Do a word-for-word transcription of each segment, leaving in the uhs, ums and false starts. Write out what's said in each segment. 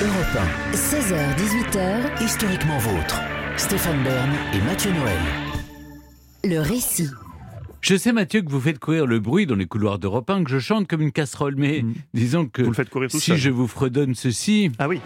Europe un. seize heures dix-huit heures. Historiquement vôtre. Stéphane Bern et Mathieu Noël. Le récit. Je sais, Mathieu, que vous faites courir le bruit dans les couloirs d'Europe un, que je chante comme une casserole, mais mmh. disons que vous le faites courir tout si seul. je vous fredonne ceci... Ah oui.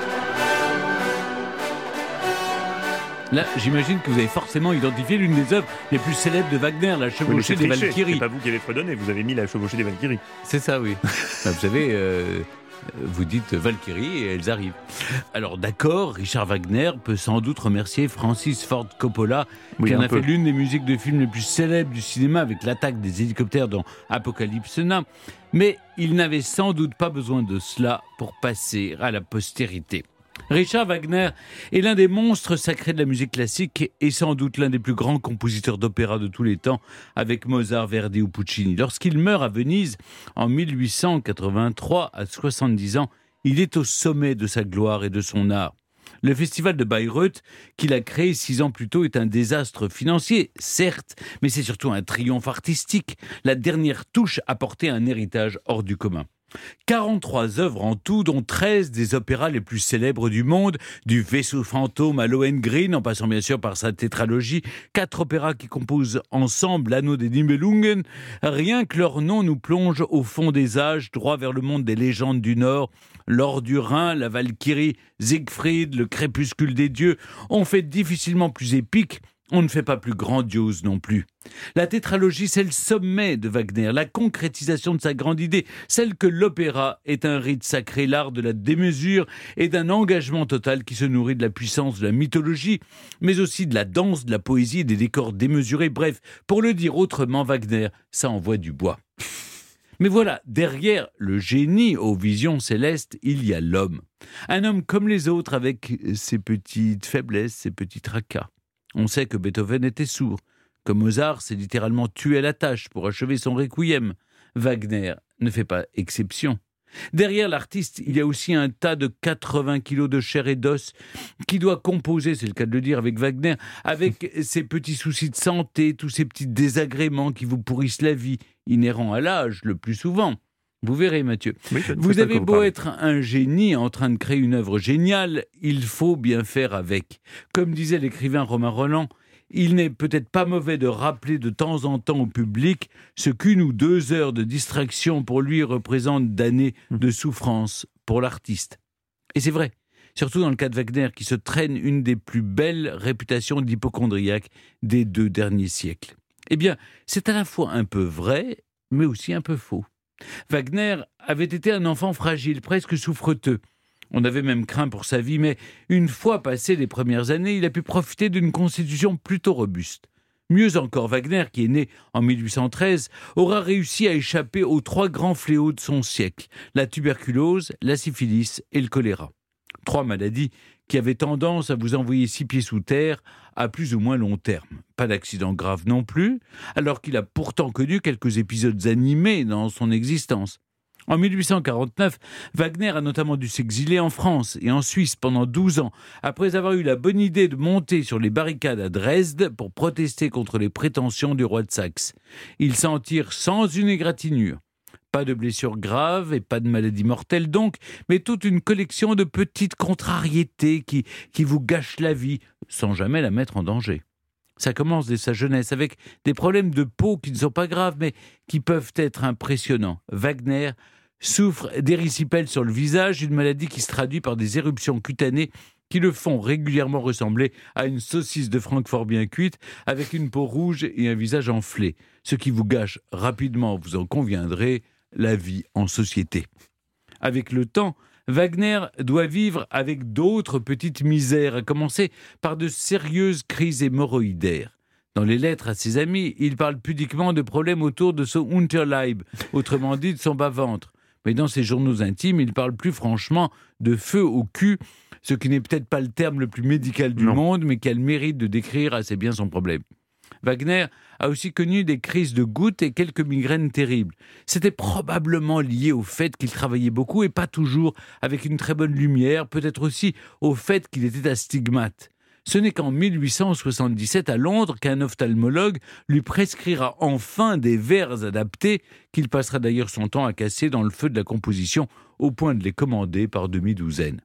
Là, j'imagine que vous avez forcément identifié l'une des œuvres les plus célèbres de Wagner, la Chevauchée oui, des Valkyries. C'est pas vous qui avez fredonné, vous avez mis la Chevauchée des Valkyries. C'est ça, oui. Ben, vous savez, euh, vous dites Valkyries et elles arrivent. Alors d'accord, Richard Wagner peut sans doute remercier Francis Ford Coppola, oui, qui en a peu. fait l'une des musiques de films les plus célèbres du cinéma avec l'attaque des hélicoptères dans Apocalypse Now. Mais il n'avait sans doute pas besoin de cela pour passer à la postérité. Richard Wagner est l'un des monstres sacrés de la musique classique et sans doute l'un des plus grands compositeurs d'opéra de tous les temps, avec Mozart, Verdi ou Puccini. Lorsqu'il meurt à Venise en mille huit cent quatre-vingt-trois, à soixante-dix ans, il est au sommet de sa gloire et de son art. Le festival de Bayreuth, qu'il a créé six ans plus tôt, est un désastre financier, certes, mais c'est surtout un triomphe artistique, la dernière touche apportée à un héritage hors du commun. quarante-trois œuvres en tout, dont treize des opéras les plus célèbres du monde, du Vaisseau fantôme à Lohengrin, en passant bien sûr par sa tétralogie, quatre opéras qui composent ensemble l'Anneau des Nibelungen. Rien que leur nom nous plonge au fond des âges, droit vers le monde des légendes du Nord. L'Or du Rhin, la Valkyrie, Siegfried, le Crépuscule des dieux, on fait difficilement plus épique. On ne fait pas plus grandiose non plus. La tétralogie, c'est le sommet de Wagner, la concrétisation de sa grande idée, celle que l'opéra est un rite sacré, l'art de la démesure et d'un engagement total qui se nourrit de la puissance de la mythologie, mais aussi de la danse, de la poésie et des décors démesurés. Bref, pour le dire autrement, Wagner, ça envoie du bois. Mais voilà, derrière le génie aux visions célestes, il y a l'homme. Un homme comme les autres, avec ses petites faiblesses, ses petits tracas. On sait que Beethoven était sourd, que Mozart s'est littéralement tué à la tâche pour achever son requiem. Wagner ne fait pas exception. Derrière l'artiste, il y a aussi un tas de quatre-vingts kilos de chair et d'os qui doit composer, c'est le cas de le dire, avec Wagner, avec ses petits soucis de santé, tous ces petits désagréments qui vous pourrissent la vie, inhérents à l'âge le plus souvent. Vous verrez, Mathieu. Oui, vous avez beau être un génie en train de créer une œuvre géniale, il faut bien faire avec. Comme disait l'écrivain Romain Rolland, il n'est peut-être pas mauvais de rappeler de temps en temps au public ce qu'une ou deux heures de distraction pour lui représentent d'années de souffrance pour l'artiste. Et c'est vrai, surtout dans le cas de Wagner, qui se traîne une des plus belles réputations d'hypocondriaque des deux derniers siècles. Eh bien, c'est à la fois un peu vrai, mais aussi un peu faux. Wagner avait été un enfant fragile, presque souffreteux. On avait même craint pour sa vie, mais une fois passées les premières années, il a pu profiter d'une constitution plutôt robuste. Mieux encore, Wagner, qui est né en mille huit cent treize, aura réussi à échapper aux trois grands fléaux de son siècle, la tuberculose, la syphilis et le choléra. Trois maladies qui avaient tendance à vous envoyer six pieds sous terre à plus ou moins long terme. Pas d'accident grave non plus, alors qu'il a pourtant connu quelques épisodes animés dans son existence. En mille huit cent quarante-neuf, Wagner a notamment dû s'exiler en France et en Suisse pendant douze ans, après avoir eu la bonne idée de monter sur les barricades à Dresde pour protester contre les prétentions du roi de Saxe. Il s'en tire sans une égratignure. Pas de blessures graves et pas de maladies mortelles donc, mais toute une collection de petites contrariétés qui, qui vous gâchent la vie, sans jamais la mettre en danger. Ça commence dès sa jeunesse, avec des problèmes de peau qui ne sont pas graves, mais qui peuvent être impressionnants. Wagner souffre d'érysipèle sur le visage, une maladie qui se traduit par des éruptions cutanées qui le font régulièrement ressembler à une saucisse de Francfort bien cuite, avec une peau rouge et un visage enflé. Ce qui vous gâche rapidement, vous en conviendrez, la vie en société. Avec le temps, Wagner doit vivre avec d'autres petites misères, à commencer par de sérieuses crises hémorroïdaires. Dans les lettres à ses amis, il parle pudiquement de problèmes autour de son Unterleib, autrement dit de son bas-ventre. Mais dans ses journaux intimes, il parle plus franchement de feu au cul, ce qui n'est peut-être pas le terme le plus médical du non. monde, mais qui a le mérite de décrire assez bien son problème. Wagner a aussi connu des crises de gouttes et quelques migraines terribles. C'était probablement lié au fait qu'il travaillait beaucoup et pas toujours avec une très bonne lumière, peut-être aussi au fait qu'il était astigmate. Ce n'est qu'en mille huit cent soixante-dix-sept à Londres qu'un ophtalmologue lui prescrira enfin des verres adaptés qu'il passera d'ailleurs son temps à casser dans le feu de la composition au point de les commander par demi-douzaine.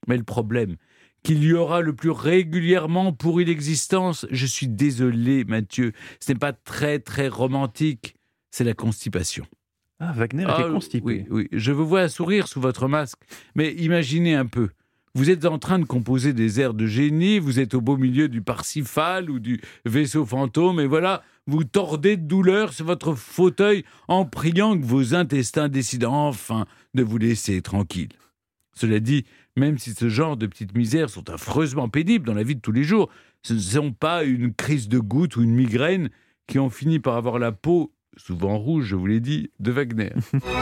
Mais le problème, qu'il y aura le plus régulièrement pourri l'existence, je suis désolé Mathieu, ce n'est pas très très romantique, c'est la constipation. Ah, Wagner Ah, était constipé. oui, oui, je vous vois sourire sous votre masque, mais imaginez un peu. Vous êtes en train de composer des airs de génie, vous êtes au beau milieu du Parsifal ou du vaisseau fantôme, et voilà, vous tordez de douleur sur votre fauteuil en priant que vos intestins décident enfin de vous laisser tranquille. Cela dit, même si ce genre de petites misères sont affreusement pénibles dans la vie de tous les jours, ce ne sont pas une crise de goutte ou une migraine qui ont fini par avoir la peau, souvent rouge, je vous l'ai dit, de Wagner.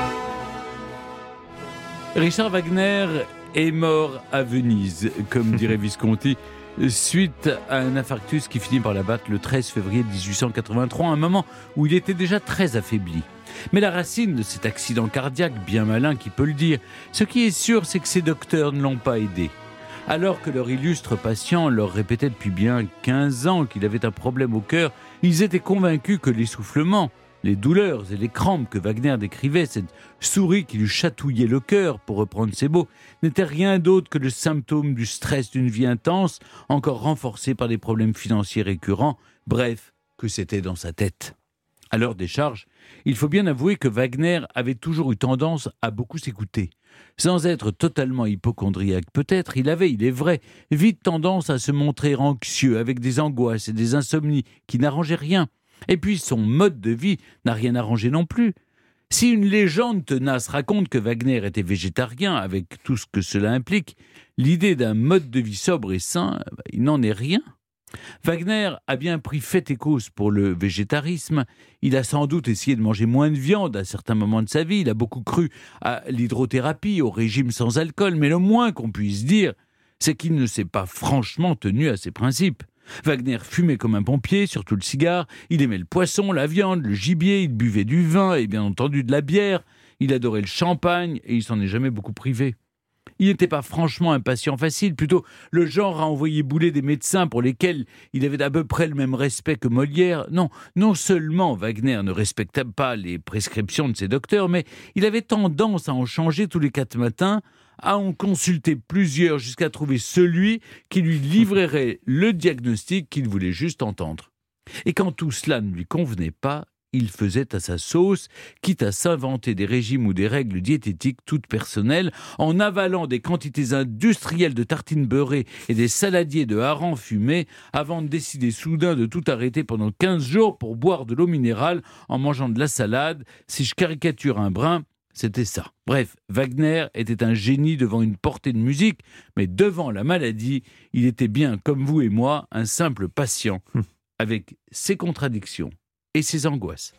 Richard Wagner est mort à Venise, comme dirait Visconti, suite à un infarctus qui finit par l'abattre le treize février dix-huit cent quatre-vingt-trois, un moment où il était déjà très affaibli. Mais la racine de cet accident cardiaque, bien malin qui peut le dire, ce qui est sûr, c'est que ces docteurs ne l'ont pas aidé. Alors que leur illustre patient leur répétait depuis bien quinze ans qu'il avait un problème au cœur, ils étaient convaincus que l'essoufflement, les douleurs et les crampes que Wagner décrivait, cette souris qui lui chatouillait le cœur, pour reprendre ses mots, n'étaient rien d'autre que le symptôme du stress d'une vie intense, encore renforcé par des problèmes financiers récurrents, bref, que c'était dans sa tête. À l'heure des charges, il faut bien avouer que Wagner avait toujours eu tendance à beaucoup s'écouter. Sans être totalement hypocondriaque peut-être, il avait, il est vrai, vite tendance à se montrer anxieux, avec des angoisses et des insomnies qui n'arrangeaient rien. Et puis son mode de vie n'a rien arrangé non plus. Si une légende tenace raconte que Wagner était végétarien, avec tout ce que cela implique, l'idée d'un mode de vie sobre et sain, il n'en est rien. Wagner a bien pris fait et cause pour le végétarisme. Il a sans doute essayé de manger moins de viande à certains moments de sa vie. Il a beaucoup cru à l'hydrothérapie, au régime sans alcool. Mais le moins qu'on puisse dire, c'est qu'il ne s'est pas franchement tenu à ses principes. Wagner fumait comme un pompier, surtout le cigare. Il aimait le poisson, la viande, le gibier. Il buvait du vin et bien entendu de la bière. Il adorait le champagne et il s'en est jamais beaucoup privé. Il n'était pas franchement un patient facile, plutôt le genre à envoyer bouler des médecins pour lesquels il avait à peu près le même respect que Molière. Non, non seulement Wagner ne respectait pas les prescriptions de ses docteurs, mais il avait tendance à en changer tous les quatre matins, à en consulter plusieurs jusqu'à trouver celui qui lui livrerait le diagnostic qu'il voulait juste entendre. Et quand tout cela ne lui convenait pas, il faisait à sa sauce, quitte à s'inventer des régimes ou des règles diététiques toutes personnelles, en avalant des quantités industrielles de tartines beurrées et des saladiers de harengs fumés, avant de décider soudain de tout arrêter pendant quinze jours pour boire de l'eau minérale en mangeant de la salade. Si je caricature un brin, c'était ça. Bref, Wagner était un génie devant une portée de musique, mais devant la maladie, il était bien, comme vous et moi, un simple patient, avec ses contradictions et ses angoisses.